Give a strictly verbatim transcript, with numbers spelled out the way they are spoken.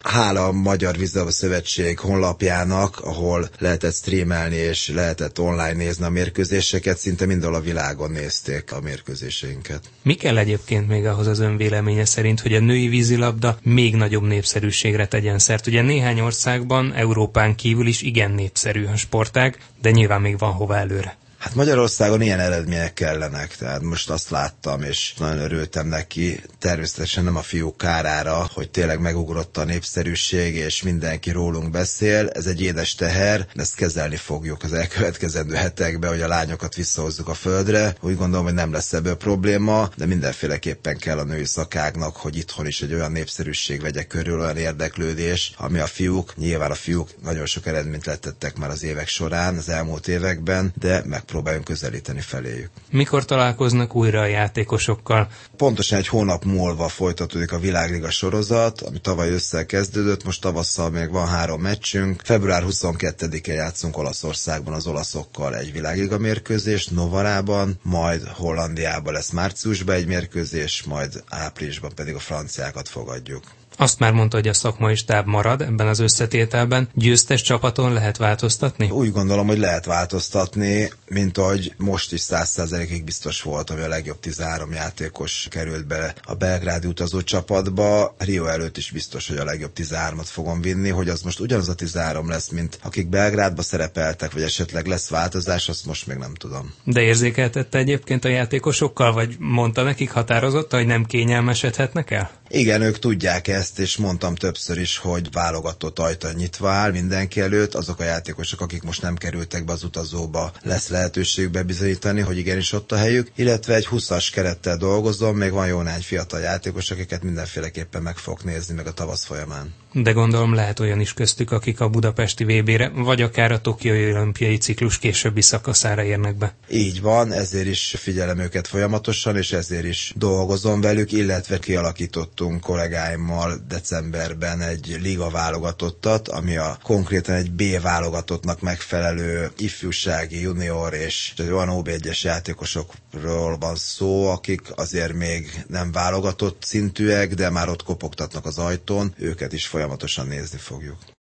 Hála a Magyar Vízilabda Szövetség honlapjának, ahol lehetett streamelni és lehetett online nézni a mérkőzéseket, szinte mindenhol a világon nézték a mérkőzéseinket. Mi kell egyébként még ahhoz az ön véleménye szerint, hogy a női vízilabda még nagyobb népszerűségre tegyen szert? Ugye néhány országban, Európán kívül is igen népszerű a sportág, de nyilván még van hova előre. Hát Magyarországon ilyen eredmények kellenek, tehát most azt láttam, és nagyon örültem neki, természetesen nem a fiúk kárára, hogy tényleg megugrott a népszerűség, és mindenki rólunk beszél, ez egy édes teher, ezt kezelni fogjuk az elkövetkezendő hetekben, hogy a lányokat visszahozzuk a földre. Úgy gondolom, hogy nem lesz ebből probléma, de mindenféleképpen kell a női szakágnak, hogy itthon is egy olyan népszerűség vegye körül, olyan érdeklődés, ami a fiúk, nyilván a fiúk nagyon sok eredményt lettettek már az évek során, az elmúlt években, de meg próbáljunk közelíteni feléjük. Mikor találkoznak újra a játékosokkal? Pontosan egy hónap múlva folytatódik a Világliga sorozat, ami tavaly ősszel kezdődött, most tavasszal még van három meccsünk. február huszonkettedikén játszunk Olaszországban az olaszokkal egy Világliga mérkőzést, Novarában, majd Hollandiában lesz márciusban egy mérkőzés, majd áprilisban pedig a franciákat fogadjuk. Azt már mondta, hogy a szakmai stáb marad ebben az összetételben. Győztes csapaton lehet változtatni? Úgy gondolom, hogy lehet változtatni, mint ahogy most is száz százalékig biztos volt, hogy a legjobb tizenhárom játékos került be a belgrádi utazó csapatba. Rio előtt is biztos, hogy a legjobb tizenhármat fogom vinni, hogy az most ugyanaz a tizenhárom lesz, mint akik Belgrádba szerepeltek, vagy esetleg lesz változás, azt most még nem tudom. De érzékeltette egyébként a játékosokkal, vagy mondta nekik határozottan, hogy nem kényelmesedhetnek el? Igen, ők tudják ezt, és mondtam többször is, hogy válogatott ajta nyitva áll mindenki előtt. Azok a játékosok, akik most nem kerültek be az utazóba, lesz lehetőség bebizonyítani, hogy igenis ott a helyük. Illetve egy húszas kerettel dolgozom, még van jó néhány fiatal játékos, akiket mindenféleképpen meg fogok nézni meg a tavasz folyamán. De gondolom lehet olyan is köztük, akik a budapesti vé bére, vagy akár a tokiói olimpiai ciklus későbbi szakaszára érnek be. Így van, ezért is figyelem őket folyamatosan, és ezért is dolgozom velük, illetve kialakítottunk kollégáimmal decemberben egy liga válogatottat, ami a konkrétan egy B válogatottnak megfelelő ifjúsági, junior és olyan ó bé egyes játékosokról van szó, akik azért még nem válogatott szintűek, de már ott kopogtatnak az ajtón, őket is folyamatosan nézni fogjuk.